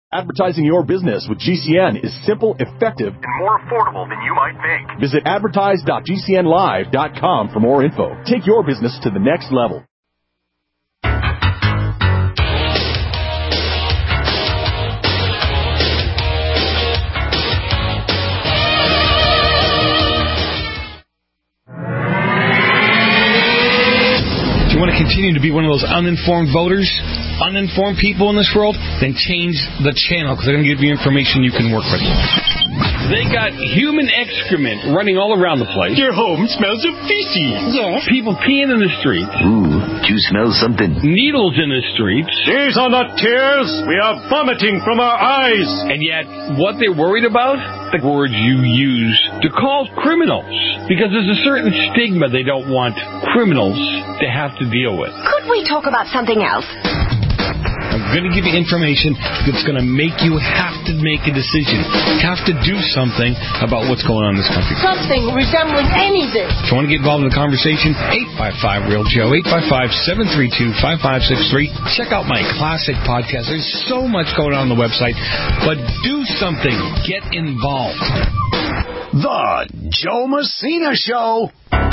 Advertising your business with GCN is simple, effective, and more affordable than you might think. Visit advertise.gcnlive.com for more info. Take your business to the next level. If you want to continue to be one of those uninformed voters, uninformed people in this world, then change the channel, because they're going to give you information you can work with. They got human excrement running all around the place. Your home smells of feces. Yes. People peeing in the streets. Ooh, do you smell something? Needles in the streets. These are not tears. We are vomiting from our eyes. And yet, what they're worried about? The words you use to call criminals. Because there's a certain stigma they don't want criminals to have to deal with. Could we talk about something else? I'm going to give you information that's going to make you have to make a decision. Have to do something about what's going on in this country. Something resembling anything. If you want to get involved in the conversation, 855-REAL-JOE, 855-732-5563. Check out my classic podcast. There's so much going on the website. But do something. Get involved. The Joe Messina Show.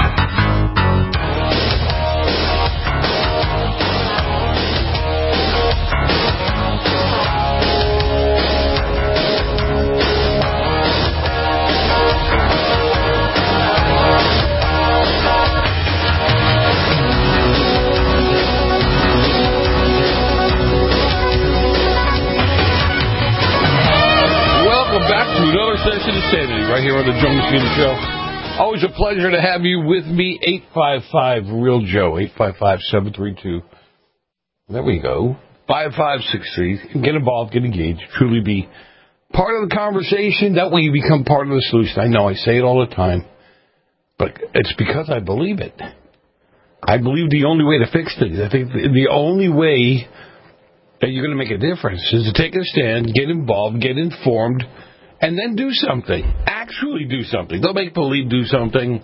Back to another session of Sanity right here on the Joe Messina Show. Always a pleasure to have you with me. 855-REAL-JOE, 855-732. There we go. 5563. Get involved, get engaged, truly be part of the conversation. That way you become part of the solution. I know I say it all the time, but it's because I believe it. I believe the only way to fix things, I think the only way that you're going to make a difference is to take a stand, get involved, get informed, and then do something. Actually do something. Don't make believe do something.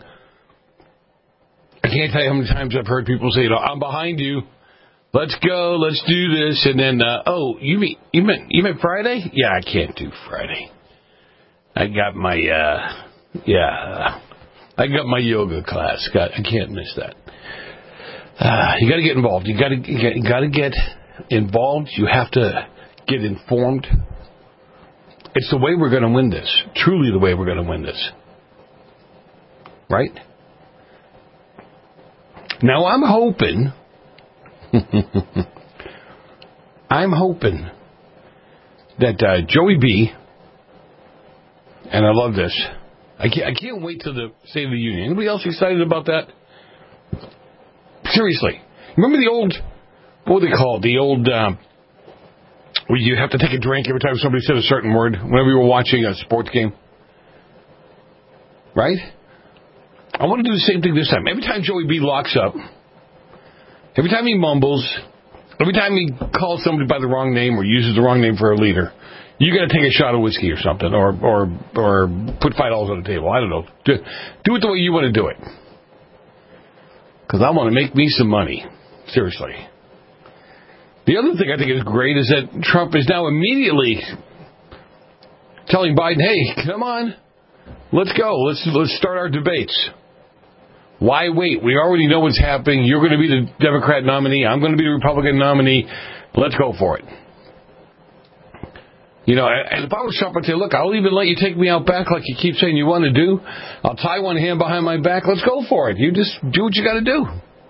I can't tell you how many times I've heard people say, I'm behind you. Let's go. Let's do this. And then, you meant Friday? Yeah, I can't do Friday. I got my, I got my yoga class. I can't miss that. You got to get involved. You got to get involved. You have to get informed. It's the way we're going to win this. Truly the way we're going to win this. Right? Now, I'm hoping that Joey B, and I love this, I can't wait till the State of the Union. Anybody else excited about that? Seriously. Remember the old, what were they called? The old, where you have to take a drink every time somebody said a certain word whenever you were watching a sports game? Right? I want to do the same thing this time. Every time Joey B locks up, every time he mumbles, every time he calls somebody by the wrong name or uses the wrong name for a leader, you got to take a shot of whiskey or something, or put $5 on the table. I don't know. Do it the way you want to do it. Because I want to make me some money. Seriously. The other thing I think is great is that Trump is now immediately telling Biden, hey, come on, let's go. Let's start our debates. Why wait? We already know what's happening. You're going to be the Democrat nominee. I'm going to be the Republican nominee. Let's go for it. You know, and if I was Trump, I'd say, look, I'll even let you take me out back like you keep saying you want to do. I'll tie one hand behind my back. Let's go for it. You just do what you got to do.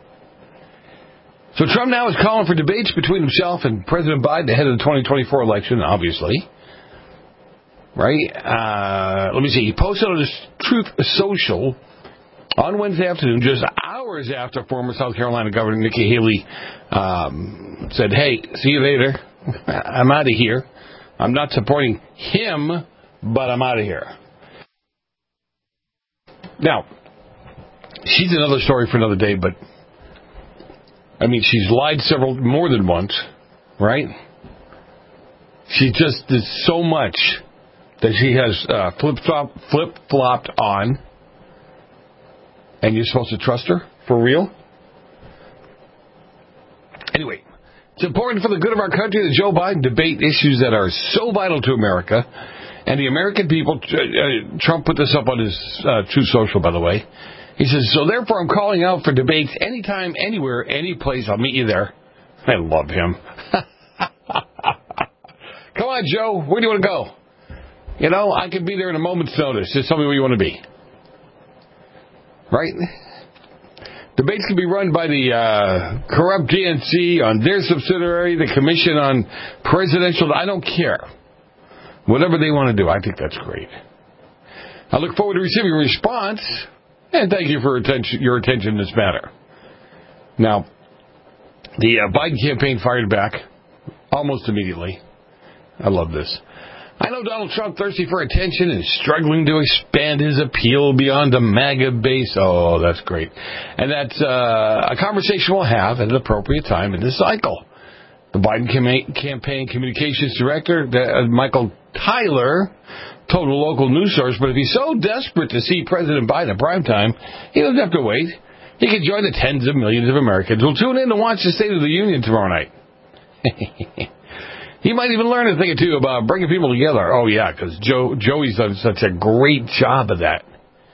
So Trump now is calling for debates between himself and President Biden ahead of the 2024 election, obviously. Right? Let me see. He posted on his Truth Social on Wednesday afternoon, just hours after former South Carolina Governor Nikki Haley said, hey, see you later. I'm out of here. I'm not supporting him, but I'm out of here. Now, she's another story for another day, but I mean, she's lied more than once, right? She just did so much that she has flip-flopped on, and you're supposed to trust her? For real? Anyway, It's important for the good of our country that Joe Biden debate issues that are so vital to America and the American people. Trump put this up on his Truth Social, by the way. He says, so therefore I'm calling out for debates anytime, anywhere, any place. I'll meet you there. I love him. Come on, Joe. Where do you want to go? You know, I can be there in a moment's notice. Just tell me where you want to be. Right? Debates can be run by the corrupt DNC on their subsidiary, the Commission on Presidential. I don't care. Whatever they want to do, I think that's great. I look forward to receiving a response, and thank you for your attention in this matter. Now, the Biden campaign fired back almost immediately. I love this. I know Donald Trump thirsty for attention and is struggling to expand his appeal beyond the MAGA base. Oh, that's great. And that's a conversation we'll have at an appropriate time in this cycle. The Biden campaign communications director, Michael Tyler, told a local news source, but if he's so desperate to see President Biden at primetime, he doesn't have to wait. He can join the tens of millions of Americans who'll tune in to watch the State of the Union tomorrow night. He might even learn a thing or two about bringing people together. Oh, yeah, because Joey's done such a great job of that.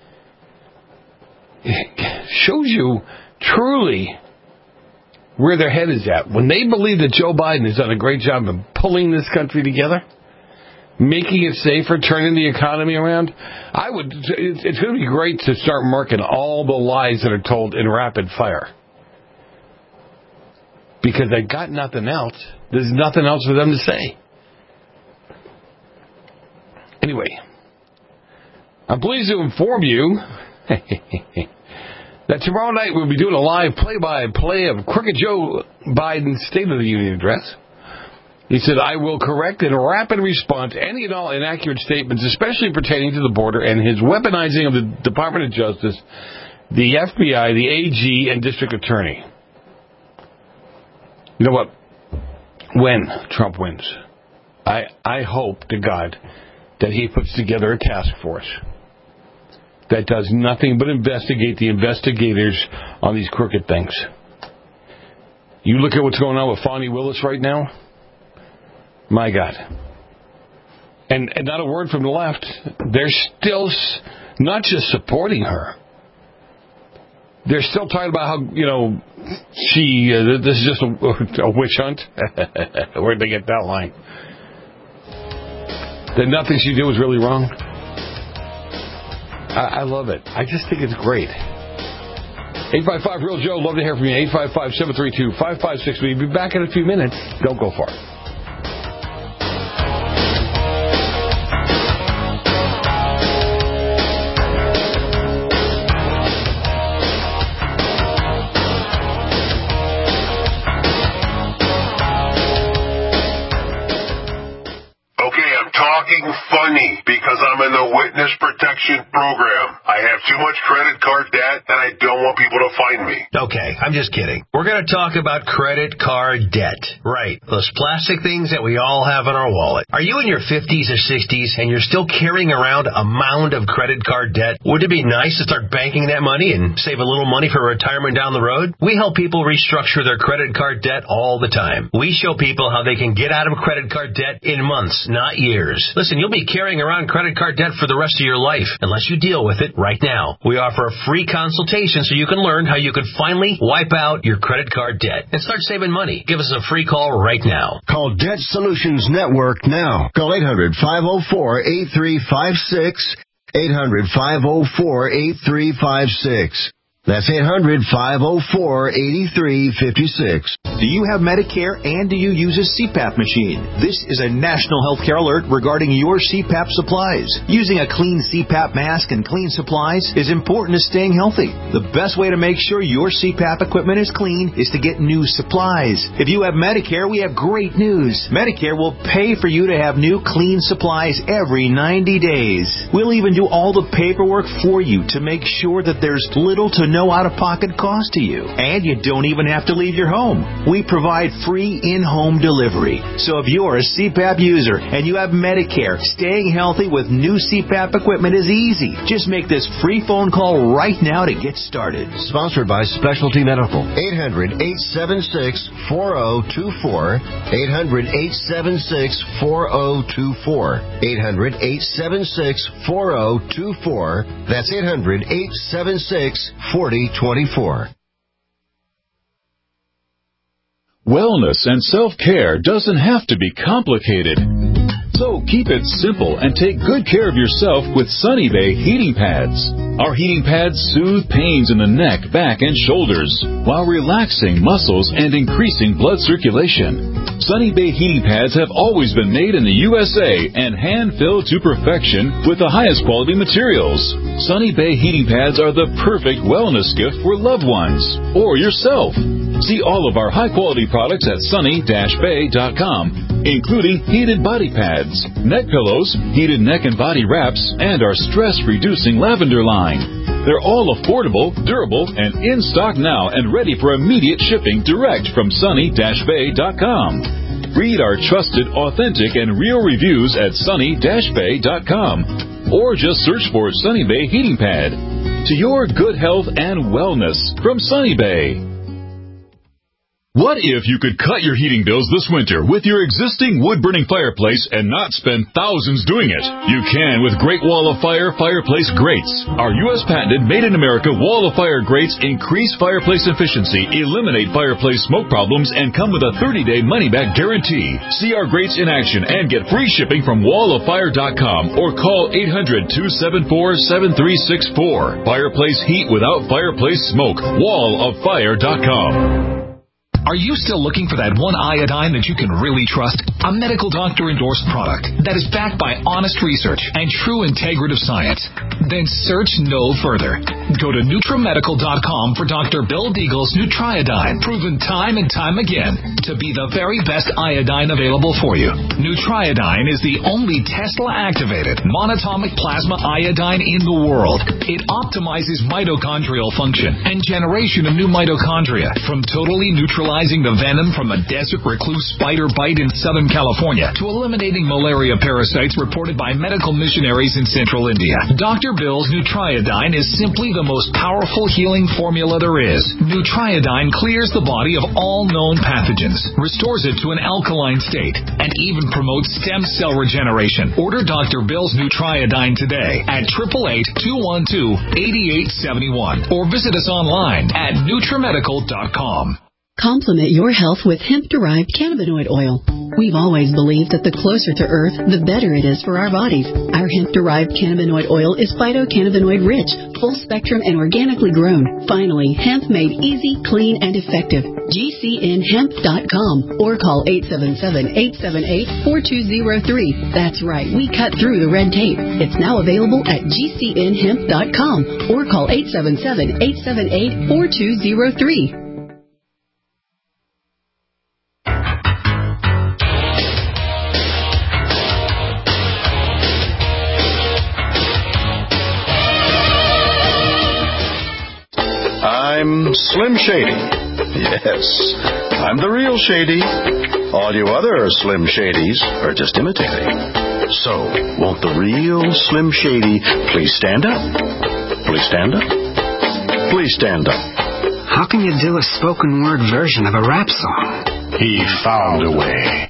It shows you truly where their head is at. When they believe that Joe Biden has done a great job of pulling this country together, making it safer, turning the economy around, it's going to be great to start marking all the lies that are told in rapid fire. Because they've got nothing else. There's nothing else for them to say. Anyway, I'm pleased to inform you that tomorrow night we'll be doing a live play-by-play of Crooked Joe Biden's State of the Union address. He said, I will correct in rapid response any and all inaccurate statements, especially pertaining to the border and his weaponizing of the Department of Justice, the FBI, the AG, and District Attorney. You know what? When Trump wins, I hope to God that he puts together a task force that does nothing but investigate the investigators on these crooked things. You look at what's going on with Fani Willis right now. My God. And not a word from the left. They're still not just supporting her. They're still talking about how, this is just a witch hunt. Where'd they get that line? That nothing she did was really wrong. I love it. I just think it's great. 855 Real Joe, love to hear from you. 855-732-5563. We'll be back in a few minutes. Don't go far. Funny because I'm in the witness protection program. I have too much credit card debt and I don't want people to find me. Okay, I'm just kidding. We're going to talk about credit card debt. Right, those plastic things that we all have in our wallet. Are you in your 50s or 60s and you're still carrying around a mound of credit card debt? Would it be nice to start banking that money and save a little money for retirement down the road? We help people restructure their credit card debt all the time. We show people how they can get out of credit card debt in months, not years. Listen, you'll be carrying around credit card debt for the rest of your life unless you deal with it right now. We offer a free consultation so you can learn how you can finally wipe out your credit card debt and start saving money. Give us a free call right now. Call Debt Solutions Network now. Call 800-504-8356. 800-504-8356. That's 800-504-8356. Do you have Medicare and do you use a CPAP machine? This is a national healthcare alert regarding your CPAP supplies. Using a clean CPAP mask and clean supplies is important to staying healthy. The best way to make sure your CPAP equipment is clean is to get new supplies. If you have Medicare, we have great news. Medicare will pay for you to have new clean supplies every 90 days. We'll even do all the paperwork for you to make sure that there's little to no out-of-pocket cost to you. And you don't even have to leave your home. We provide free in-home delivery. So if you're a CPAP user and you have Medicare, staying healthy with new CPAP equipment is easy. Just make this free phone call right now to get started. Sponsored by Specialty Medical. 800-876-4024. 800-876-4024. 800-876-4024. That's 800-876-4024. Wellness and self-care doesn't have to be complicated. So keep it simple and take good care of yourself with Sunny Bay heating pads. Our heating pads soothe pains in the neck, back, and shoulders while relaxing muscles and increasing blood circulation. Sunny Bay heating pads have always been made in the USA and hand-filled to perfection with the highest quality materials. Sunny Bay heating pads are the perfect wellness gift for loved ones or yourself. See all of our high-quality products at sunny-bay.com, including heated body pads, neck pillows, heated neck and body wraps, and our stress-reducing lavender line. They're all affordable, durable, and in stock now and ready for immediate shipping direct from sunny-bay.com. Read our trusted, authentic, and real reviews at sunny-bay.com or just search for Sunny Bay Heating Pad. To your good health and wellness from Sunny Bay. What if you could cut your heating bills this winter with your existing wood-burning fireplace and not spend thousands doing it? You can with Great Wall of Fire fireplace grates. Our U.S. patented made-in-America Wall of Fire grates increase fireplace efficiency, eliminate fireplace smoke problems, and come with a 30-day money-back guarantee. See our grates in action and get free shipping from walloffire.com or call 800-274-7364. Fireplace heat without fireplace smoke. walloffire.com. Are you still looking for that one iodine that you can really trust? A medical doctor-endorsed product that is backed by honest research and true integrative science? Then search no further. Go to NutriMedical.com for Dr. Bill Deagle's Nutriodine, proven time and time again to be the very best iodine available for you. Nutriodine is the only Tesla-activated monatomic plasma iodine in the world. It optimizes mitochondrial function and generation of new mitochondria from totally neutralizing the venom from a desert recluse spider bite in Southern California to eliminating malaria parasites reported by medical missionaries in Central India. Dr. Bill's Nutriodine is simply the most powerful healing formula there is. Nutriodine clears the body of all known pathogens, restores it to an alkaline state, and even promotes stem cell regeneration. Order Dr. Bill's Nutriodine today at 888-212-8871 or visit us online at NutriMedical.com. Complement your health with hemp-derived cannabinoid oil. We've always believed that the closer to Earth, the better it is for our bodies. Our hemp-derived cannabinoid oil is phytocannabinoid-rich, full-spectrum, and organically grown. Finally, hemp made easy, clean, and effective. GCNhemp.com or call 877-878-4203. That's right, we cut through the red tape. It's now available at GCNhemp.com or call 877-878-4203. I'm Slim Shady. Yes, I'm the real Shady. All you other Slim Shadys are just imitating. So, won't the real Slim Shady please stand up? Please stand up? Please stand up. How can you do a spoken word version of a rap song? He found a way.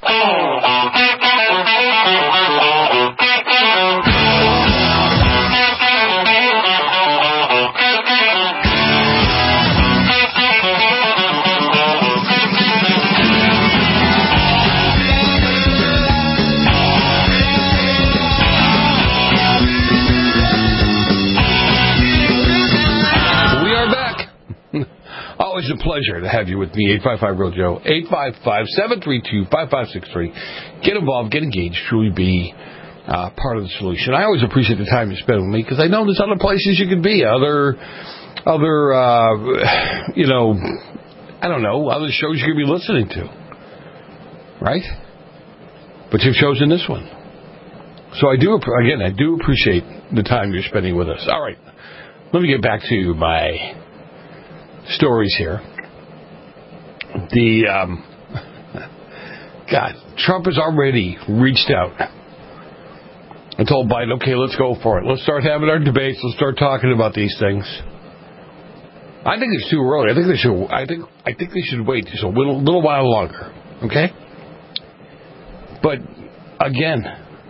Always a pleasure to have you with me, 855-REAL-JOE, 855-732-5563. Get involved, get engaged, truly be part of the solution. I always appreciate the time you spend with me because I know there's other places you could be, other shows you could be listening to, right? But you've chosen this one. So I do appreciate the time you're spending with us. All right, let me get back to my stories here. God, Trump has already reached out and told Biden, okay, let's go for it. Let's start having our debates. Let's start talking about these things. I think it's too early. I think they should wait just a little while longer. Okay? But again,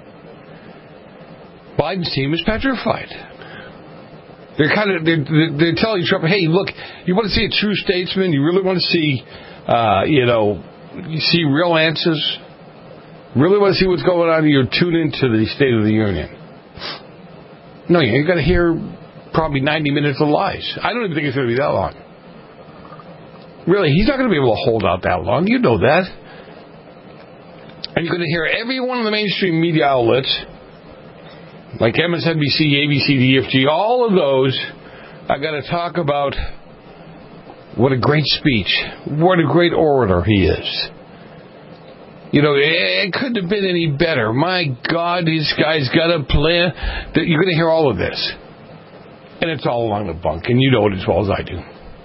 Biden's team is petrified. They're telling Trump, hey, look, you want to see a true statesman? You really want to see, you see real answers? Really want to see what's going on? You tune into the State of the Union. No, you're going to hear probably 90 minutes of lies. I don't even think it's going to be that long. Really, he's not going to be able to hold out that long. You know that. And you're going to hear every one of the mainstream media outlets, like MSNBC, ABC, DFG, all of those are going to talk about what a great speech, what a great orator he is. You know, it couldn't have been any better. My God, this guy's got a plan. You're going to hear all of this. And it's all along the bunk, and you know it as well as I do.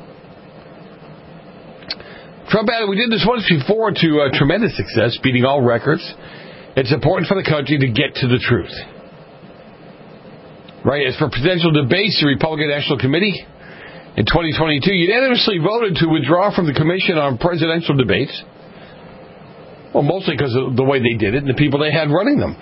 Trump added, we did this once before to tremendous success, beating all records. It's important for the country to get to the truth. Right, as for presidential debates, the Republican National Committee in 2022 unanimously voted to withdraw from the Commission on Presidential Debates. Well, mostly because of the way they did it and the people they had running them.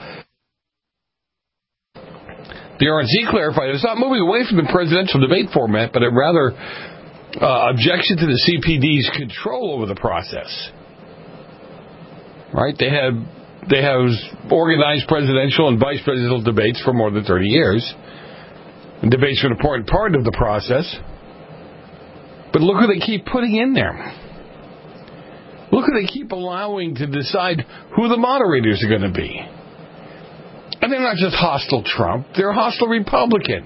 The RNC clarified it's not moving away from the presidential debate format, but it rather objection to the CPD's control over the process. Right? They have organized presidential and vice presidential debates for more than 30 years. And debates are an important part of the process. But look who they keep putting in there. Look who they keep allowing to decide who the moderators are going to be. And they're not just hostile Trump, they're hostile Republican.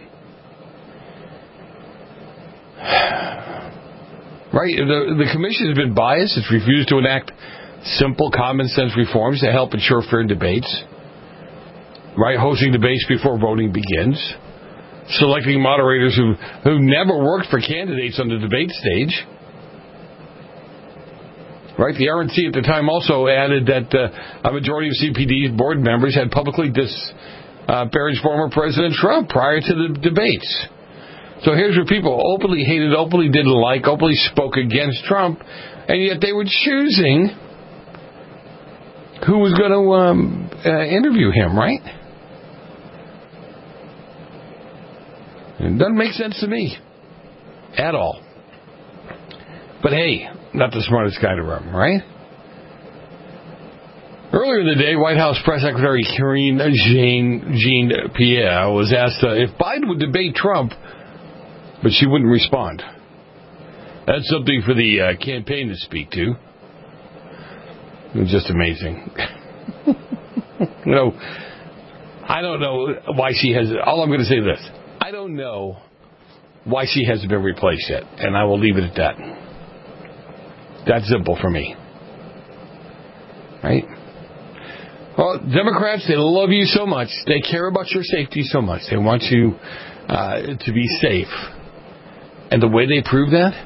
Right? The commission has been biased. It's refused to enact simple, common sense reforms that help ensure fair debates. Right? Hosting debates before voting begins. Selecting moderators who never worked for candidates on the debate stage. Right? The RNC at the time also added that a majority of CPD's board members had publicly disparaged former President Trump prior to the debates. So here's where people openly hated, openly didn't like, openly spoke against Trump, and yet they were choosing who was going to interview him, right? It doesn't make sense to me at all. But hey, not the smartest guy in the room, right? Earlier in the day, White House Press Secretary Jean-Pierre was asked if Biden would debate Trump, but she wouldn't respond. That's something for the campaign to speak to. It was just amazing. I don't know why she has... All I'm going to say is this. I don't know why she hasn't been replaced yet, and I will leave it at that. That's simple for me. Right? Well, Democrats, they love you so much. They care about your safety so much. They want you to be safe. And the way they prove that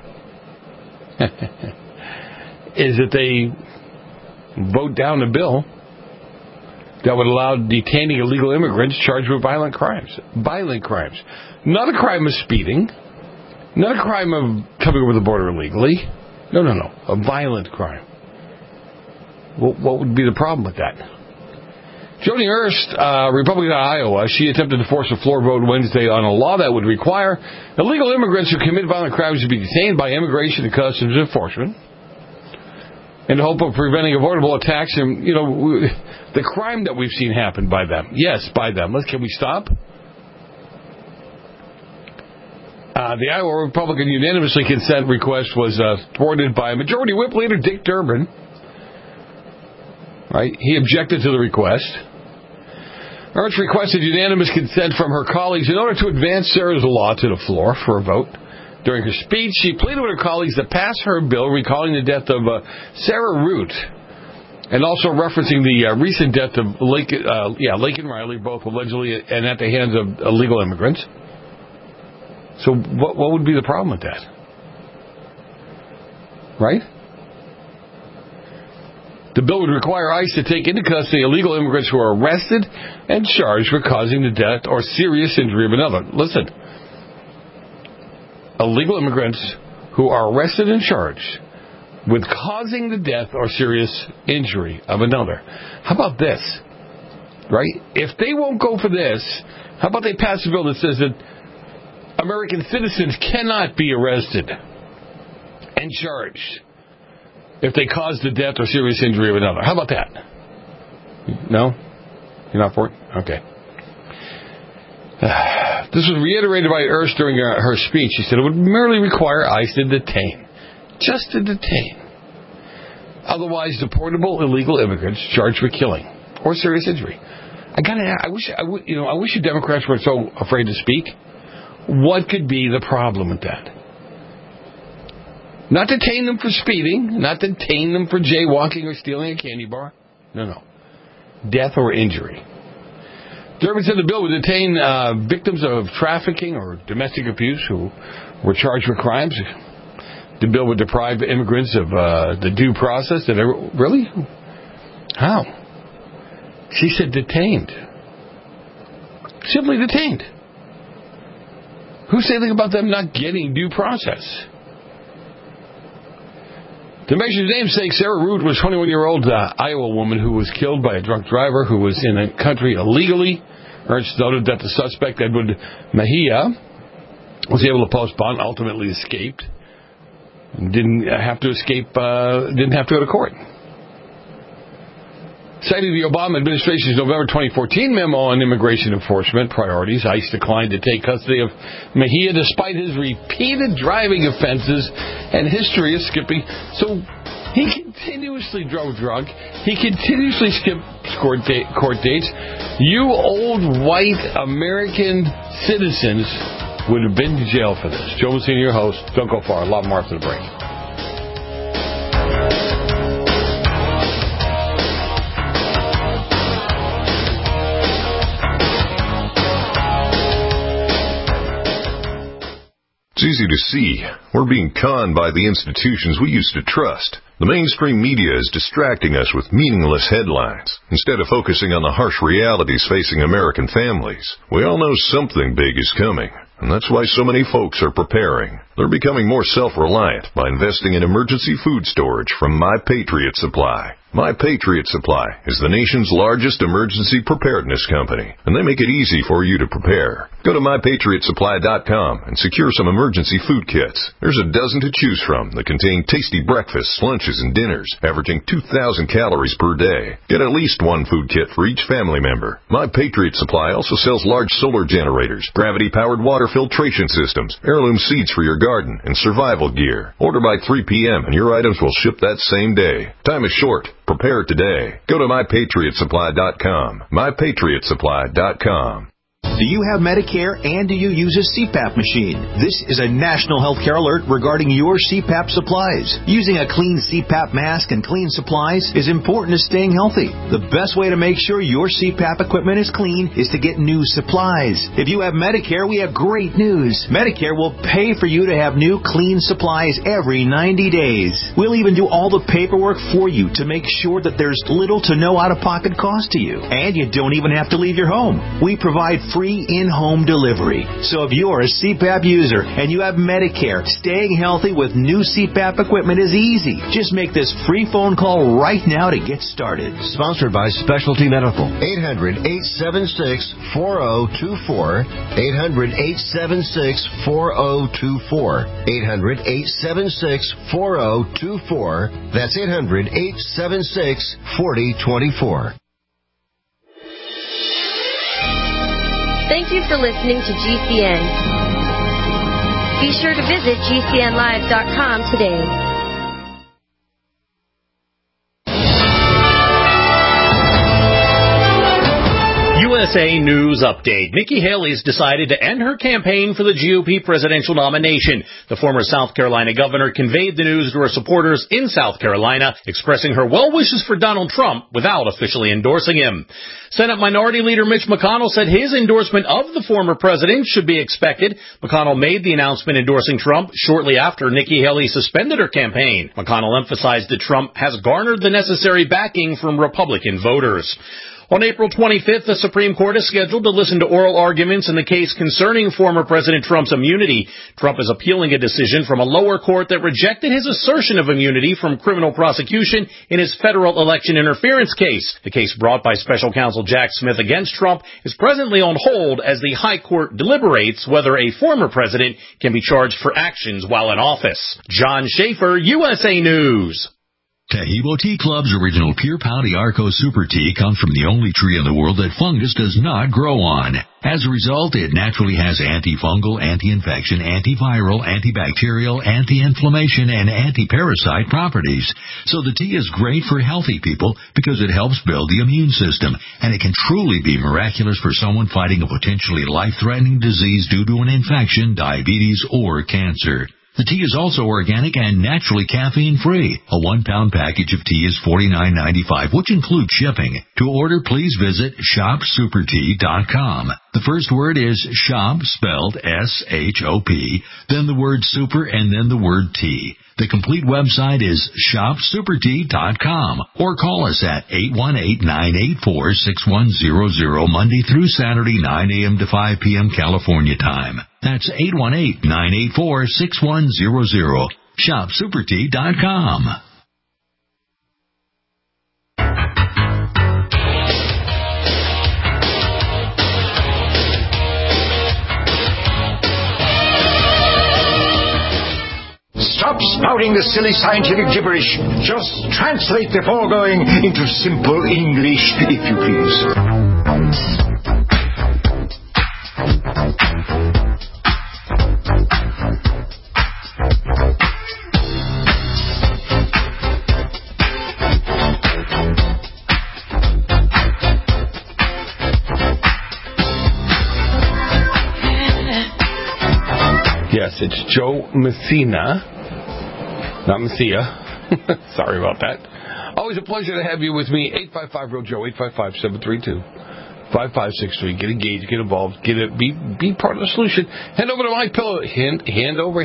is that they vote down a bill that would allow detaining illegal immigrants charged with violent crimes. Violent crimes. Not a crime of speeding. Not a crime of coming over the border illegally. No. A violent crime. What would be the problem with that? Joni Ernst, Republican of Iowa, she attempted to force a floor vote Wednesday on a law that would require illegal immigrants who commit violent crimes to be detained by Immigration and Customs Enforcement in the hope of preventing avoidable attacks and, the crime that we've seen happen by them. Yes, by them. Can we stop? The Iowa Republican unanimously consent request was thwarted by Majority Whip Leader Dick Durbin. Right? He objected to the request. Ernst requested unanimous consent from her colleagues in order to advance Sarah's law to the floor for a vote. During her speech, she pleaded with her colleagues to pass her bill recalling the death of Sarah Root and also referencing the recent death of Laken Riley, both allegedly and at the hands of illegal immigrants. So what would be the problem with that? Right? The bill would require ICE to take into custody illegal immigrants who are arrested and charged with causing the death or serious injury of another. Listen, illegal immigrants who are arrested and charged with causing the death or serious injury of another. How about this? Right? If they won't go for this, how about they pass a bill that says that American citizens cannot be arrested and charged if they cause the death or serious injury of another? How about that? No? You're not for it? Okay. This was reiterated by Ernst during her speech. She said it would merely require ICE to detain. Just to detain. Otherwise deportable illegal immigrants charged with killing or serious injury. I wish you Democrats weren't so afraid to speak. What could be the problem with that? Not detain them for speeding, not detain them for jaywalking or stealing a candy bar. No. Death or injury. Durbin said the bill would detain victims of trafficking or domestic abuse who were charged with crimes. The bill would deprive immigrants of the due process. Really? How? She said detained. Simply detained. Who said anything about them not getting due process? To mention his namesake, Sarah Root was a 21-year-old Iowa woman who was killed by a drunk driver who was in the country illegally. Ernst noted that the suspect, Edward Mejia, was able to post bond, ultimately escaped. Didn't have to go to court. Citing the Obama administration's November 2014 memo on immigration enforcement priorities, ICE declined to take custody of Mejia despite his repeated driving offenses and history of skipping. So he continuously drove drunk. He continuously skipped court dates. You old white American citizens would have been to jail for this. Joe Messina, your host. Don't go far. A lot more after the break. It's easy to see. We're being conned by the institutions we used to trust. The mainstream media is distracting us with meaningless headlines instead of focusing on the harsh realities facing American families. We all know something big is coming, and that's why so many folks are preparing. They're becoming more self-reliant by investing in emergency food storage from My Patriot Supply. My Patriot Supply is the nation's largest emergency preparedness company, and they make it easy for you to prepare. Go to MyPatriotSupply.com and secure some emergency food kits. There's a dozen to choose from that contain tasty breakfasts, lunches, and dinners, averaging 2,000 calories per day. Get at least one food kit for each family member. My Patriot Supply also sells large solar generators, gravity-powered water filtration systems, heirloom seeds for your garden, and survival gear. Order by 3 p.m. and your items will ship that same day. Time is short. Prepare today. Go to MyPatriotSupply.com. MyPatriotSupply.com. Do you have Medicare and do you use a CPAP machine? This is a national healthcare alert regarding your CPAP supplies. Using a clean CPAP mask and clean supplies is important to staying healthy. The best way to make sure your CPAP equipment is clean is to get new supplies. If you have Medicare, we have great news. Medicare will pay for you to have new clean supplies every 90 days. We'll even do all the paperwork for you to make sure that there's little to no out-of-pocket cost to you. And you don't even have to leave your home. We provide free in-home delivery. So if you're a CPAP user and you have Medicare, staying healthy with new CPAP equipment is easy. Just make this free phone call right now to get started. Sponsored by Specialty Medical. 800-876-4024. 800-876-4024. 800-876-4024. That's 800-876-4024. Thank you for listening to GCN. Be sure to visit GCNlive.com today. USA News Update. Nikki Haley's decided to end her campaign for the GOP presidential nomination. The former South Carolina governor conveyed the news to her supporters in South Carolina, expressing her well wishes for Donald Trump without officially endorsing him. Senate Minority Leader Mitch McConnell said his endorsement of the former president should be expected. McConnell made the announcement endorsing Trump shortly after Nikki Haley suspended her campaign. McConnell emphasized that Trump has garnered the necessary backing from Republican voters. On April 25th, the Supreme Court is scheduled to listen to oral arguments in the case concerning former President Trump's immunity. Trump is appealing a decision from a lower court that rejected his assertion of immunity from criminal prosecution in his federal election interference case. The case brought by special counsel Jack Smith against Trump is presently on hold as the High Court deliberates whether a former president can be charged for actions while in office. John Schaefer, USA News. Tahibo Tea Club's original Pure Pouty Arco Super Tea comes from the only tree in the world that fungus does not grow on. As a result, it naturally has antifungal, anti-infection, antiviral, antibacterial, anti-inflammation, and anti-parasite properties. So the tea is great for healthy people because it helps build the immune system, and it can truly be miraculous for someone fighting a potentially life-threatening disease due to an infection, diabetes, or cancer. The tea is also organic and naturally caffeine-free. A 1-pound package of tea is $49.95, which includes shipping. To order, please visit shopsupertea.com. The first word is shop, spelled S-H-O-P, then the word super, and then the word tea. The complete website is shopsupertea.com, or call us at 818-984-6100, Monday through Saturday, 9 a.m. to 5 p.m. California time. That's 818-984-6100. shopsupertea.com. Stop spouting the silly scientific gibberish. Just translate the foregoing into simple English, if you please. Yes, it's Joe Messina, not Messia. Sorry about that. Always a pleasure to have you with me. 855-REAL-JOE, 855-732-5563. Get engaged, get involved, be part of the solution. Head over to MyPillow. Hand over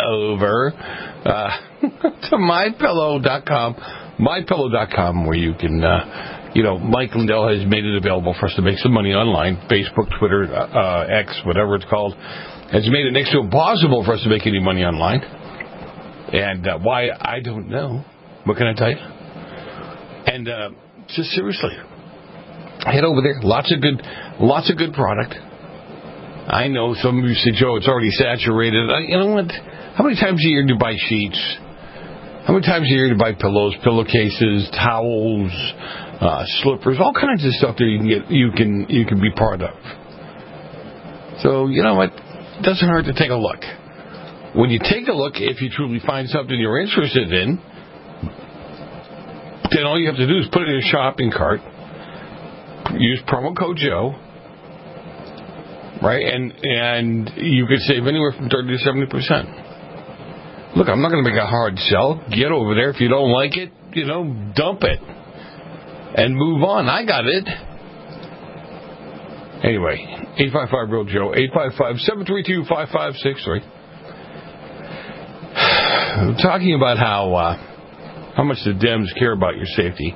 to MyPillow.com. MyPillow.com, where you can, Mike Lindell has made it available for us to make some money online. Facebook, Twitter, X, whatever it's called, has made it next to impossible for us to make any money online. And why, I don't know. What can I tell you? And just seriously, head over there. Lots of good product. I know some of you say, Joe, it's already saturated. You know what? How many times a year do you buy sheets? How many times a year do you buy pillows, pillowcases, towels, slippers, all kinds of stuff that you can be part of? So you know what? It doesn't hurt to take a look. When you take a look, if you truly find something you're interested in, then all you have to do is put it in a shopping cart, use promo code Joe, right? And you could save anywhere from 30 to 70%. Look, I'm not going to make a hard sell. Get over there. If you don't like it, dump it and move on. I got it. Anyway, 855-REAL-JOE, 855-732-5563. We're talking about how much the Dems care about your safety.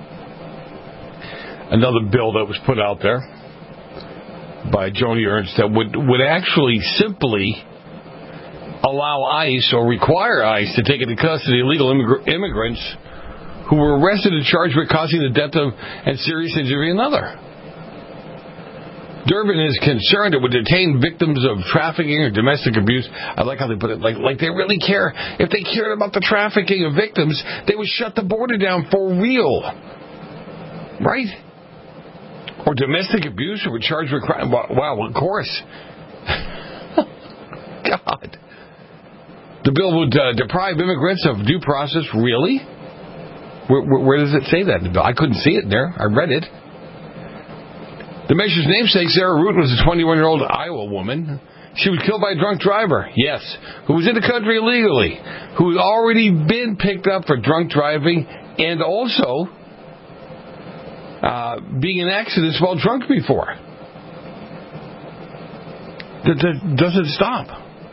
Another bill that was put out there by Joni Ernst that would actually simply allow ICE or require ICE to take into custody illegal immigrants who were arrested and charged with causing the death of and serious injury of another. Durbin is concerned it would detain victims of trafficking or domestic abuse. I like how they put it, like they really care. If they cared about the trafficking of victims, they would shut the border down for real. Right? Or domestic abuse, or would charge with crime. Wow, of course. God. The bill would deprive immigrants of due process. Really? Where does it say that in the bill? I couldn't see it there. I read it. The measure's namesake, Sarah Root, was a 21-year-old Iowa woman. She was killed by a drunk driver, yes, who was in the country illegally, who had already been picked up for drunk driving and also being in accidents while drunk before. That doesn't stop.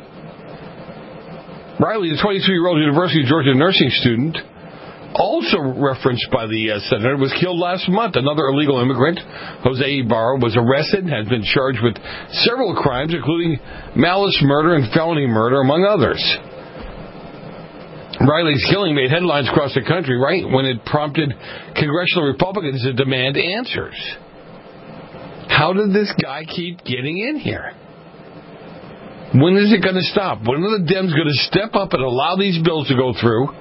Riley, the 23-year-old University of Georgia nursing student, also referenced by the senator, was killed last month. Another illegal immigrant, Jose Ibarra, was arrested and has been charged with several crimes, including malice murder and felony murder, among others. Riley's killing made headlines across the country, right when it prompted congressional Republicans to demand answers. How did this guy keep getting in here? When is it going to stop? When are the Dems going to step up and allow these bills to go through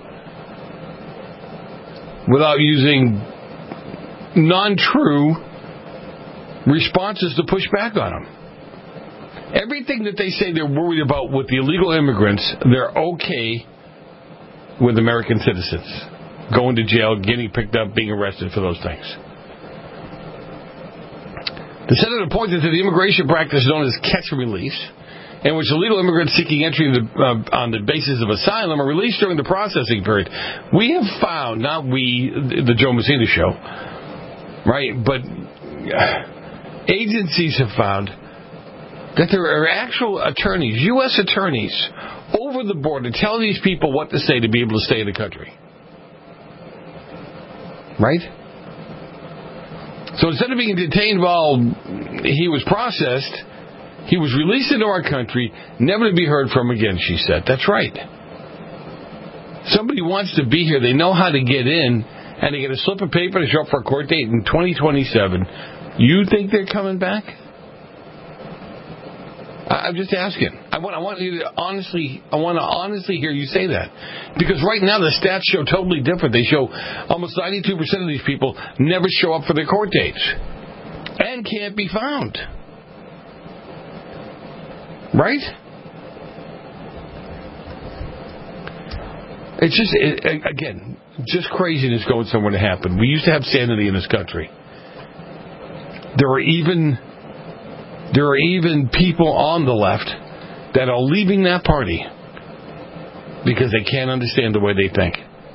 without using non-true responses to push back on them? Everything that they say they're worried about with the illegal immigrants, they're okay with American citizens going to jail, getting picked up, being arrested for those things. The Senate pointed to the immigration practice known as catch and release, in which illegal immigrants seeking entry on the basis of asylum are released during the processing period. We have found, not we, the Joe Messina Show, right, but agencies have found that there are actual attorneys, U.S. attorneys, over the border telling these people what to say to be able to stay in the country. Right? So instead of being detained while he was processed, he was released into our country, never to be heard from again, she said. That's right. Somebody wants to be here. They know how to get in, and they get a slip of paper to show up for a court date in 2027. You think they're coming back? I'm just asking. I want you to honestly hear you say that. Because right now the stats show totally different. They show almost 92% of these people never show up for their court dates and can't be found. Right? It's just, again, just craziness going somewhere to happen. We used to have sanity in this country. There are even people on the left that are leaving that party because they can't understand the way they think.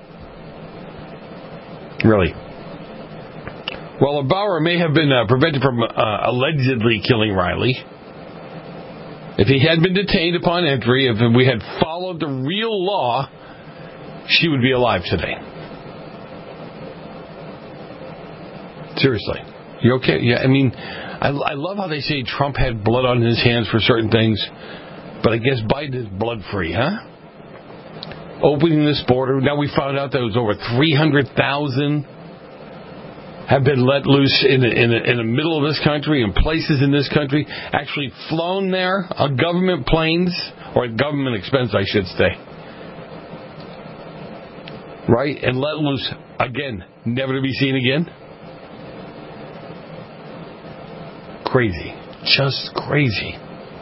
Really. While Bauer may have been prevented from allegedly killing Riley, if he had been detained upon entry, if we had followed the real law, she would be alive today. Seriously. You okay? Yeah, I mean, I love how they say Trump had blood on his hands for certain things, but I guess Biden is blood-free, huh? Opening this border. Now we found out that it was over 300,000 have been let loose in the middle of this country, in places in this country, actually flown there on government planes, or at government expense, I should say. Right? And let loose, again, never to be seen again. Crazy. Just crazy.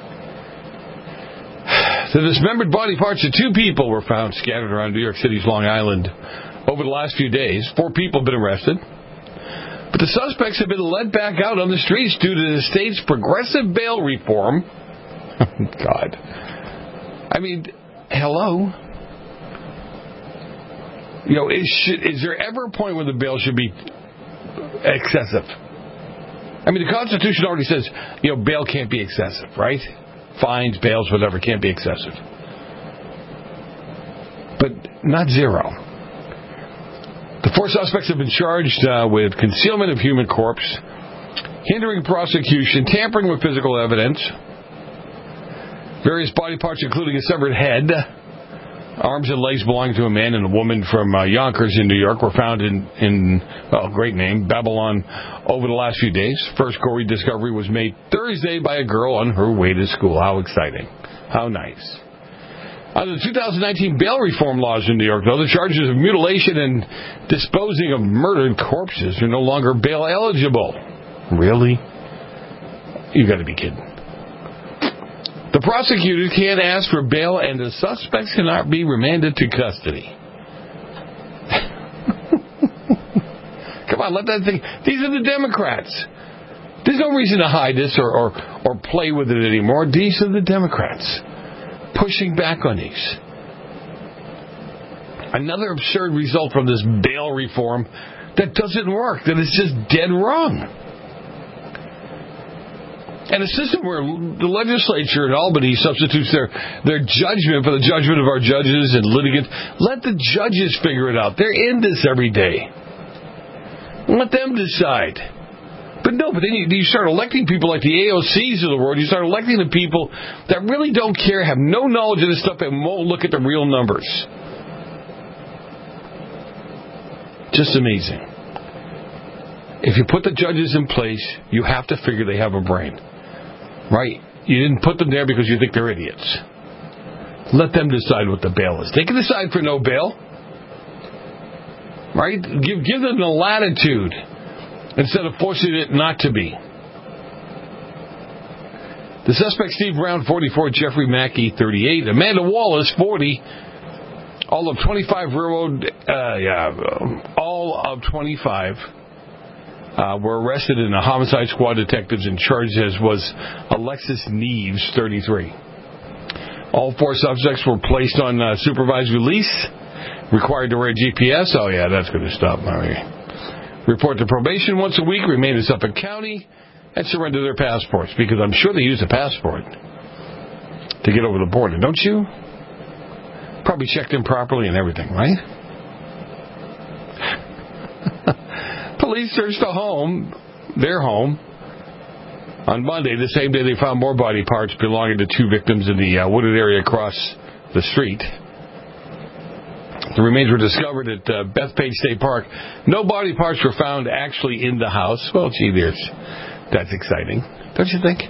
The dismembered body parts of 2 people were found scattered around New York City's Long Island over the last few days. 4 people have been arrested. But the suspects have been let back out on the streets due to the state's progressive bail reform. God. I mean, hello? You know, is there ever a point where the bail should be excessive? I mean, the Constitution already says, bail can't be excessive, right? Fines, bails, whatever, can't be excessive. But not 0. The 4 suspects have been charged with concealment of human corpse, hindering prosecution, tampering with physical evidence, various body parts, including a severed head, arms and legs belonging to a man and a woman from Yonkers in New York, were found in great name, Babylon, over the last few days. First gory discovery was made Thursday by a girl on her way to school. How exciting. How nice. Under the 2019 bail reform laws in New York, though, the charges of mutilation and disposing of murdered corpses are no longer bail eligible. Really? You got to be kidding. The prosecutors can't ask for bail, and the suspects cannot be remanded to custody. Come on, let that thing. These are the Democrats. There's no reason to hide this or play with it anymore. These are the Democrats pushing back on these. Another absurd result from this bail reform that doesn't work, that is just dead wrong. And a system where the legislature in Albany substitutes their judgment for the judgment of our judges and litigants. Let the judges figure it out. They're in this every day. Let them decide. But then you start electing people like the AOCs of the world. You start electing the people that really don't care, have no knowledge of this stuff, and won't look at the real numbers. Just amazing. If you put the judges in place, you have to figure they have a brain. Right? You didn't put them there because you think they're idiots. Let them decide what the bail is. They can decide for no bail. Right? Give them the latitude instead of forcing it not to be. The suspect, Steve Brown, 44, Jeffrey Mackey, 38, Amanda Wallace, 40, all of 25 were arrested in a homicide squad. Detectives in charge, as was Alexis Neves, 33. All 4 suspects were placed on supervised release, required to wear GPS. Oh, yeah, that's going to stop. Report to probation once a week, remain in Suffolk County, and surrender their passports, because I'm sure they use a passport to get over the border, don't you? Probably checked in properly and everything, right? Police searched their home, on Monday, the same day they found more body parts belonging to 2 victims in the wooded area across the street. The remains were discovered at Bethpage State Park. No body parts were found actually in the house. Well, gee, that's exciting, don't you think?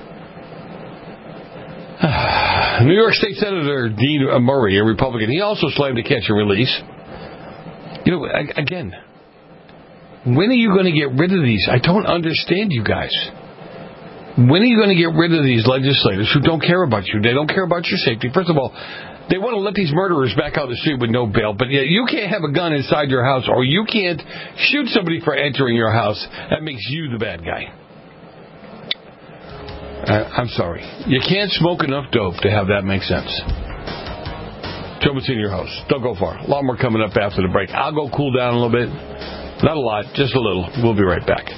New York State Senator Dean Murray, a Republican, he also slammed a catch and release. You know, again, when are you going to get rid of these? I don't understand you guys. When are you going to get rid of these legislators who don't care about you? They don't care about your safety. First of all, they want to let these murderers back out the street with no bail, but yet you can't have a gun inside your house, or you can't shoot somebody for entering your house. That makes you the bad guy. I'm sorry. You can't smoke enough dope to have that make sense. Joe Mancini, your host. Don't go far. A lot more coming up after the break. I'll go cool down a little bit. Not a lot, just a little. We'll be right back.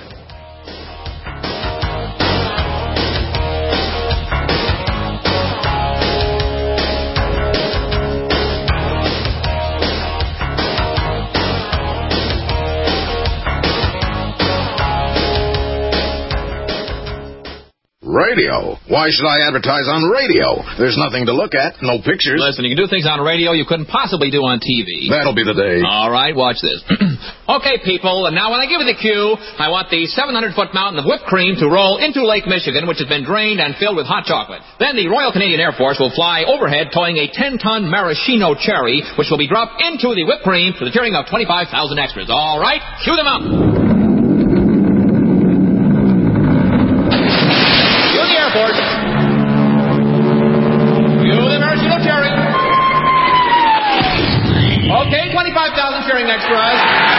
Radio? Why should I advertise on radio? There's nothing to look at, no pictures. Listen, you can do things on radio you couldn't possibly do on TV. That'll be the day. All right, watch this. Okay, people, and now when I give you the cue, I want the 700-foot mountain of whipped cream to roll into Lake Michigan, which has been drained and filled with hot chocolate. Then the Royal Canadian Air Force will fly overhead towing a 10-ton maraschino cherry, which will be dropped into the whipped cream to the cheering of 25,000 extras. All right, cue them up. Okay, 25,000 cheering extras.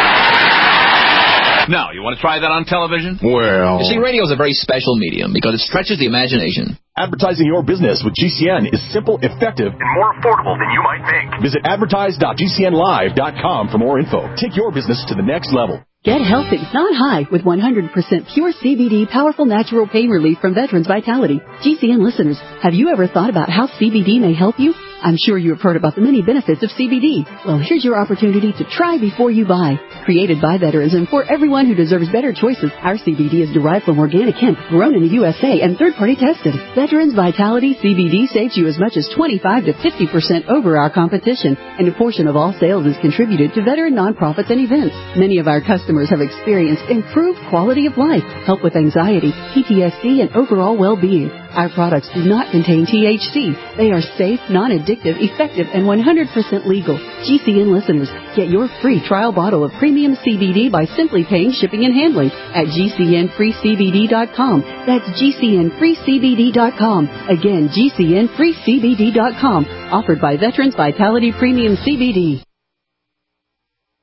Now, you want to try that on television? Well... You see, radio is a very special medium because it stretches the imagination. Advertising your business with GCN is simple, effective, and more affordable than you might think. Visit advertise.gcnlive.com for more info. Take your business to the next level. Get healthy, not high, with 100% pure CBD powerful natural pain relief from Veterans Vitality. GCN listeners, have you ever thought about how CBD may help you? I'm sure you have heard about the many benefits of CBD. Well, here's your opportunity to try before you buy. Created by veterans and for everyone who deserves better choices, our CBD is derived from organic hemp, grown in the USA, and third-party tested. Veterans Vitality CBD saves you as much as 25 to 50% over our competition, and a portion of all sales is contributed to veteran nonprofits and events. Many of our customers have experienced improved quality of life, help with anxiety, PTSD, and overall well-being. Our products do not contain THC. They are safe, non-addictive, effective, and 100% legal. GCN listeners, get your free trial bottle of premium CBD by simply paying shipping and handling at GCNFreeCBD.com. That's GCNFreeCBD.com. Again, GCNFreeCBD.com. Offered by Veterans Vitality Premium CBD.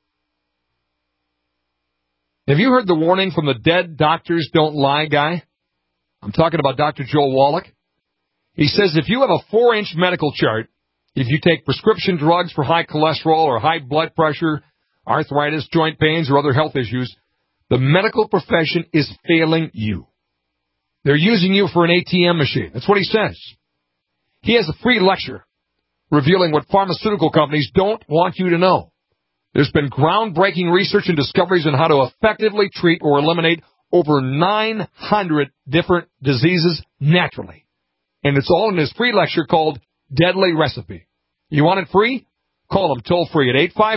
Have you heard the warning from the dead doctors don't lie guy? I'm talking about Dr. Joel Wallach. He says if you have a 4-inch medical chart, if you take prescription drugs for high cholesterol or high blood pressure, arthritis, joint pains, or other health issues, the medical profession is failing you. They're using you for an ATM machine. That's what he says. He has a free lecture revealing what pharmaceutical companies don't want you to know. There's been groundbreaking research and discoveries on how to effectively treat or eliminate over 900 different diseases naturally. And it's all in his free lecture called Deadly Recipe. You want it free? Call him toll free at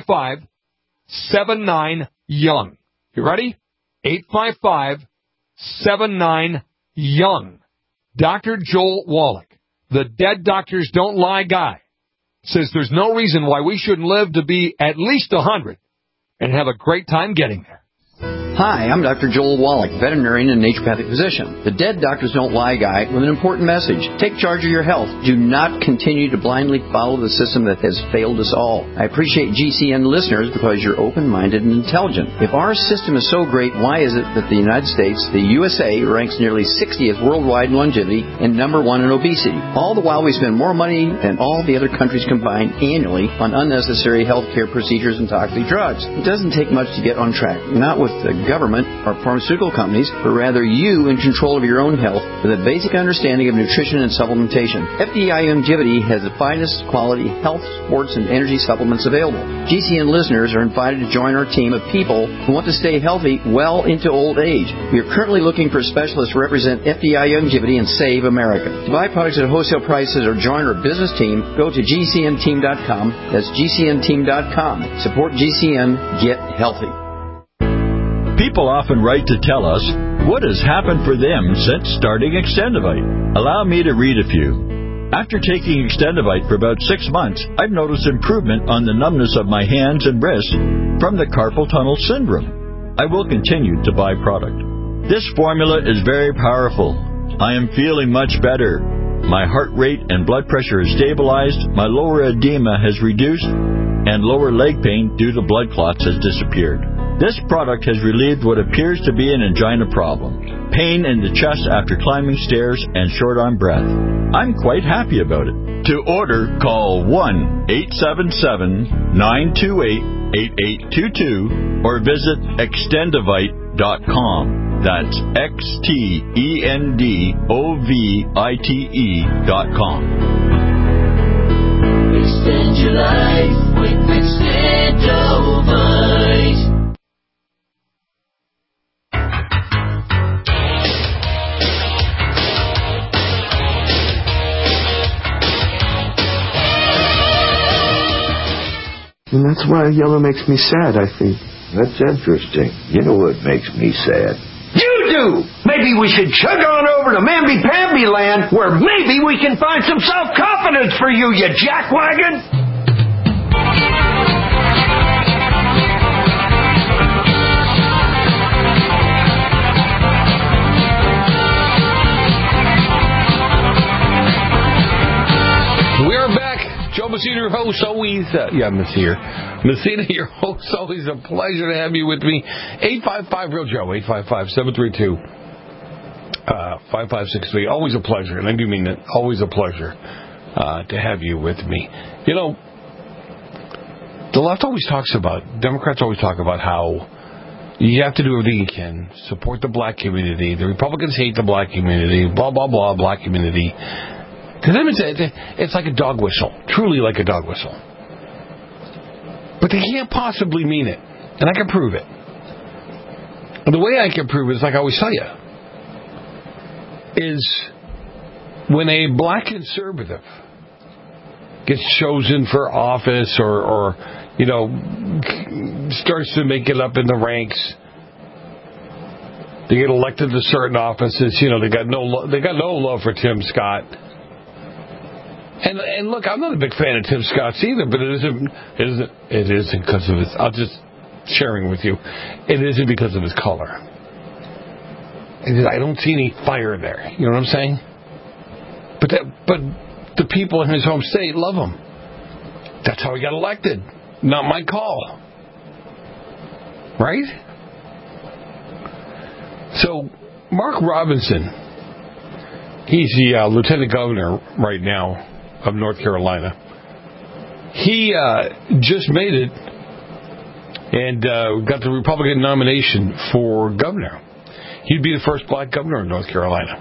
855-79-YOUNG. You ready? 855-79-YOUNG. Dr. Joel Wallach, the Dead Doctors Don't Lie guy, says there's no reason why we shouldn't live to be at least 100 and have a great time getting there. Hi, I'm Dr. Joel Wallach, veterinarian and naturopathic physician. The Dead Doctors Don't Lie guy with an important message. Take charge of your health. Do not continue to blindly follow the system that has failed us all. I appreciate GCN listeners because you're open-minded and intelligent. If our system is so great, why is it that the United States, the USA, ranks nearly 60th worldwide in longevity and number 1 in obesity? All the while we spend more money than all the other countries combined annually on unnecessary health care procedures and toxic drugs. It doesn't take much to get on track. Not with the government or pharmaceutical companies, but rather you in control of your own health with a basic understanding of nutrition and supplementation. FDI Longevity has the finest quality health, sports, and energy supplements available. GCN listeners are invited to join our team of people who want to stay healthy well into old age. We are currently looking for specialists to represent FDI Longevity and Save America. To buy products at wholesale prices or join our business team, go to GCNteam.com. That's GCNteam.com. Support GCN. Get healthy. People often write to tell us what has happened for them since starting Extendivite. Allow me to read a few. After taking Extendivite for about 6 months, I've noticed improvement on the numbness of my hands and wrists from the carpal tunnel syndrome. I will continue to buy product. This formula is very powerful. I am feeling much better. My heart rate and blood pressure is stabilized, my lower edema has reduced, and lower leg pain due to blood clots has disappeared. This product has relieved what appears to be an angina problem, pain in the chest after climbing stairs, and short on breath. I'm quite happy about it. To order, call 1-877-928-8822 or visit Extendivite.com. That's XTENDOVITE.com. Extend your life with Extendovite. And that's why yellow makes me sad, I think. That's interesting. You know what makes me sad? You do! Maybe we should chug on over to Mamby-Pamby land where maybe we can find some self-confidence for you, you jackwagon! Joe Messina, your host, always, Messina, your host, always a pleasure to have you with me. 855-REAL-JOE, 855-732-5563. Always a pleasure, and I do mean it, always a pleasure to have you with me. You know, the left always talks about, Democrats always talk about how you have to do everything you can, support the black community, the Republicans hate the black community, blah, blah, blah, black community. To them, it's like a dog whistle, truly like a dog whistle. But they can't possibly mean it, and I can prove it. And the way I can prove it is like I always tell you, is when a black conservative gets chosen for office or you know, starts to make it up in the ranks, they get elected to certain offices. You know, they got no love for Tim Scott. And look, I'm not a big fan of Tim Scott's either, but it isn't because of his. I'll just sharing with you, it isn't because of his color. I don't see any fire there. You know what I'm saying? But the people in his home state love him. That's how he got elected. Not my call, right? So Mark Robinson He's the lieutenant governor right now of North Carolina. He just made it and got the Republican nomination for governor. He'd be the first black governor in North Carolina.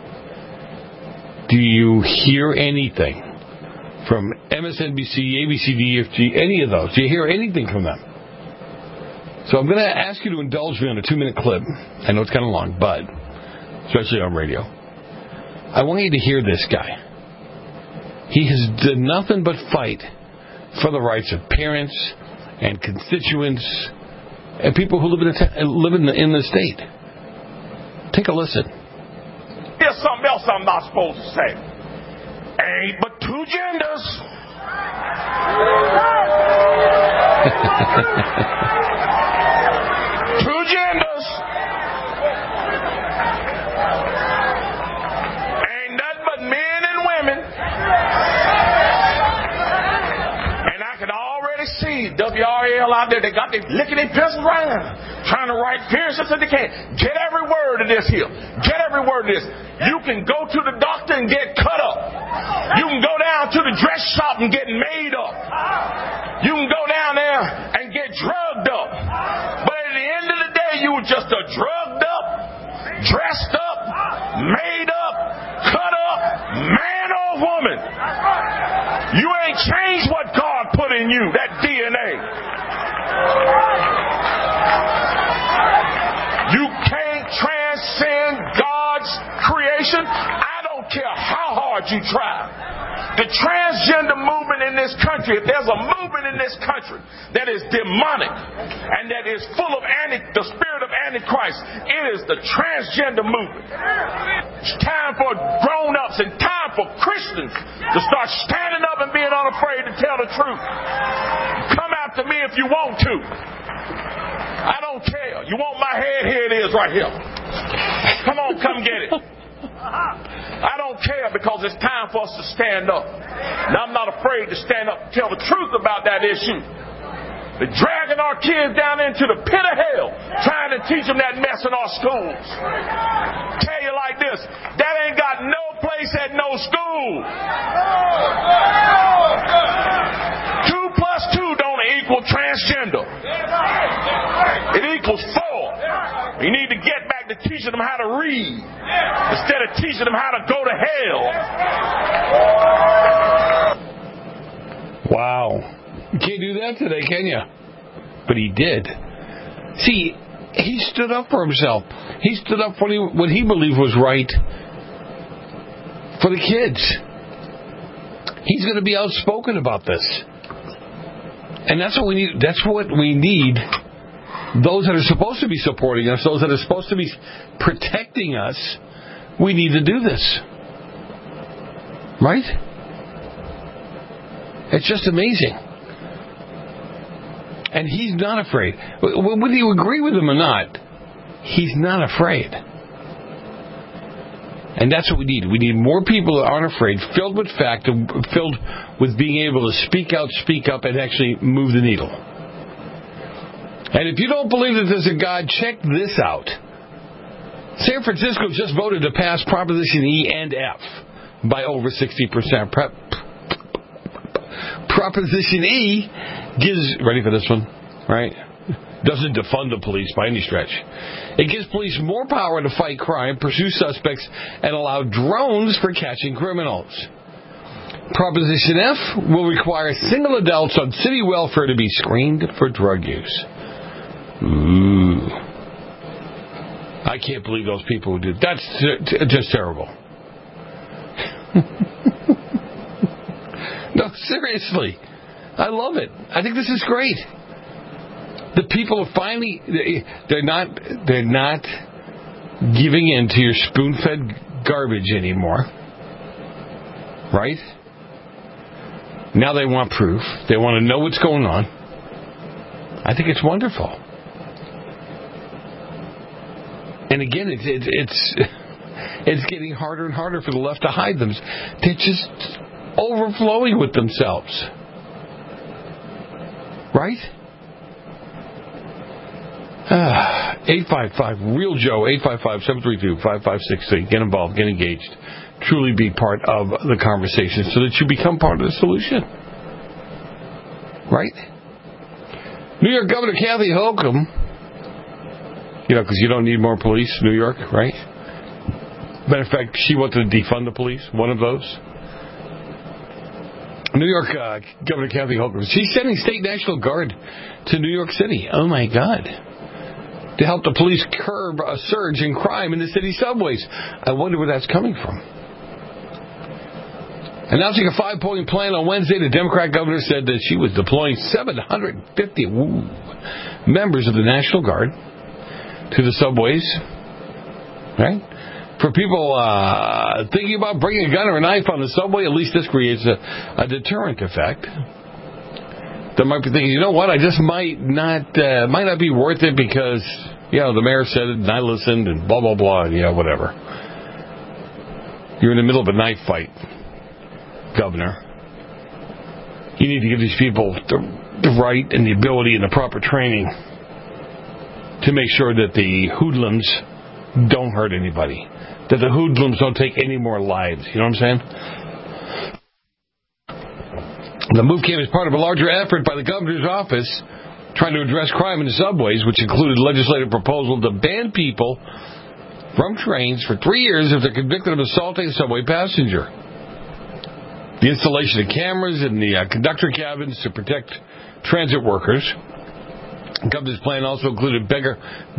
Do you hear anything from MSNBC, ABC, DFG, any of those? Do you hear anything from them? So I'm going to ask you to indulge me on a 2-minute clip. I know it's kind of long, but especially on radio. I want you to hear this guy. He has done nothing but fight for the rights of parents and constituents and people who live in the state. Take a listen. Here's something else I'm not supposed to say. Ain't but 2 genders. Two genders. Ain't nothing but men and women. And I can already see WRL out there. They got their licking their pencils around, trying to write fierce as they can. Get every word of this here. Get every word of this. You can go to the doctor and get cut up. You can go down to the dress shop and get made up. You can go down there and get drugged up. But at the end of the day, you were just a drugged up, dressed up, made up, cut up, man or woman. You ain't changed what God put in you, that DNA. You can't transcend God's creation. I don't care how hard you try. The transgender movement in this country, if there's a movement in this country that is demonic and that is full of the spirit of Antichrist, it is the transgender movement. It's time for grown-ups and time for Christians to start standing up and being unafraid to tell the truth. Come after me if you want to. I don't care. You want my head? Here it is right here. Come on, come get it. I don't care because it's time for us to stand up. And I'm not afraid to stand up and tell the truth about that issue. They're dragging our kids down into the pit of hell, trying to teach them that mess in our schools. Tell you like this, that ain't got no place at no school. 2 plus 2 don't equal transgender. It equals 4. You need to get back to teaching them how to read instead of teaching them how to go to hell. Wow. You can't do that today, can you? But he did. See, he stood up for himself. He stood up for what he believed was right for the kids. He's going to be outspoken about this. And that's what we need. That's what we need. Those that are supposed to be supporting us, those that are supposed to be protecting us, we need to do this. Right? It's just amazing. And he's not afraid. Whether you agree with him or not, he's not afraid. And that's what we need. We need more people that aren't afraid, filled with fact, filled with being able to speak out, speak up, and actually move the needle. And if you don't believe that there's a God, check this out. San Francisco just voted to pass Proposition E and F by over 60%. Proposition E gives, ready for this one, right? Doesn't defund the police by any stretch. It gives police more power to fight crime, pursue suspects, and allow drones for catching criminals. Proposition F will require single adults on city welfare to be screened for drug use. Ooh. I can't believe those people who did. That's just terrible. No, seriously. I love it. I think this is great. The people are finally, they're not giving in to your spoon-fed garbage anymore. Right? Now they want proof. They want to know what's going on. I think it's wonderful. And again, it's getting harder and harder for the left to hide them. They're just overflowing with themselves. Right? 855 Real Joe, 855-732-5563. Get involved, get engaged. truly be part of the conversation so that you become part of the solution. Right? New York Governor Kathy Hochul, because you don't need more police in New York, right? Matter of fact, she wanted to defund the police, one of those. New York Governor Kathy Hochul, she's sending State National Guard to New York City. Oh, my God. To help the police curb a surge in crime in the city subways. I wonder where that's coming from. Announcing a 5-point plan on Wednesday, the Democrat governor said that she was deploying 750 members of the National Guard to the subways. Right? For people thinking about bringing a gun or a knife on the subway, at least this creates a deterrent effect. They might be thinking, you know what, I just might not be worth it because, the mayor said it and I listened and blah, blah, blah, whatever. You're in the middle of a knife fight, Governor. You need to give these people the right and the ability and the proper training to make sure that the hoodlums don't hurt anybody. That the hoodlums don't take any more lives. You know what I'm saying? The move came as part of a larger effort by the governor's office trying to address crime in the subways, which included a legislative proposal to ban people from trains for 3 years if they're convicted of assaulting a subway passenger. The installation of cameras in the conductor cabins to protect transit workers. The governor's plan also included better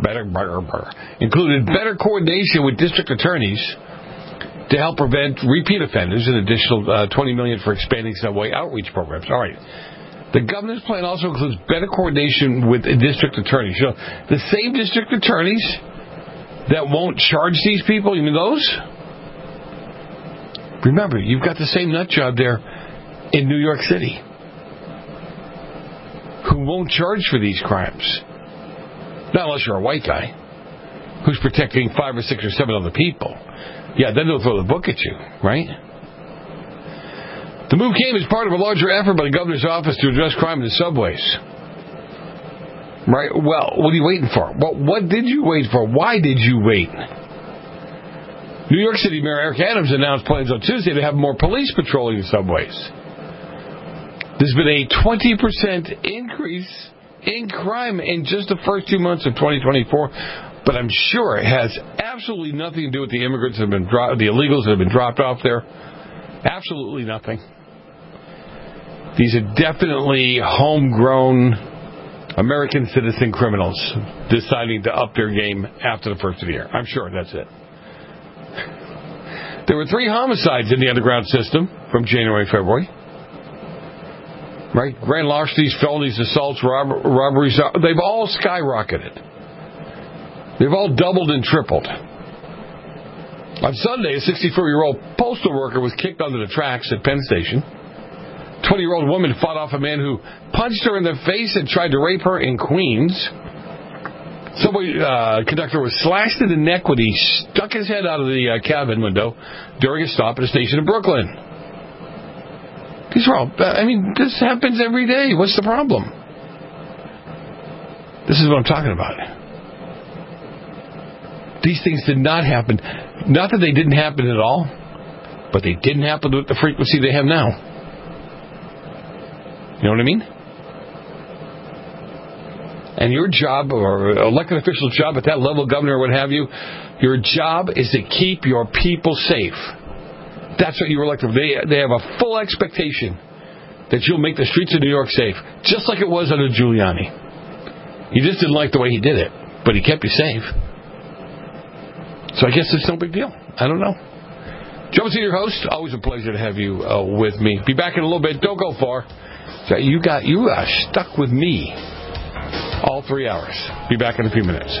coordination with district attorneys to help prevent repeat offenders, an additional $20 million for expanding subway outreach programs. All right. The governor's plan also includes better coordination with district attorneys. The same district attorneys that won't charge these people, you mean those? Remember, you've got the same nut job there in New York City who won't charge for these crimes. Not unless you're a white guy who's protecting 5 or 6 or 7 other people. Yeah, then they'll throw the book at you, right? The move came as part of a larger effort by the governor's office to address crime in the subways. Right? Well, what are you waiting for? Well, what did you wait for? Why did you wait? New York City Mayor Eric Adams announced plans on Tuesday to have more police patrolling the subways. There's been a 20% increase in crime in just the first 2 months of 2024, but I'm sure it has absolutely nothing to do with the immigrants that have been the illegals that have been dropped off there. Absolutely nothing. These are definitely homegrown American citizen criminals deciding to up their game after the first of the year. I'm sure that's it. There were 3 homicides in the underground system from January, February. Right? Grand larcenies, felonies, assaults, robberies, they've all skyrocketed. They've all doubled and tripled. On Sunday, a 64-year-old postal worker was kicked onto the tracks at Penn Station. 20-year-old woman fought off a man who punched her in the face and tried to rape her in Queens. Subway conductor was slashed in the neck when he stuck his head out of the cabin window during a stop at a station in Brooklyn. These are all, this happens every day. What's the problem? This is what I'm talking about. These things did not happen. Not that they didn't happen at all, but they didn't happen with the frequency they have now. You know what I mean? And your job, or elected official's job at that level, governor or what have you, your job is to keep your people safe. That's what you were elected for. They have a full expectation that you'll make the streets of New York safe, just like it was under Giuliani. You just didn't like the way he did it, but he kept you safe. So I guess it's no big deal. I don't know. Joe, your host. Always a pleasure to have you with me. Be back in a little bit. Don't go far. So you are stuck with me all 3 hours. Be back in a few minutes.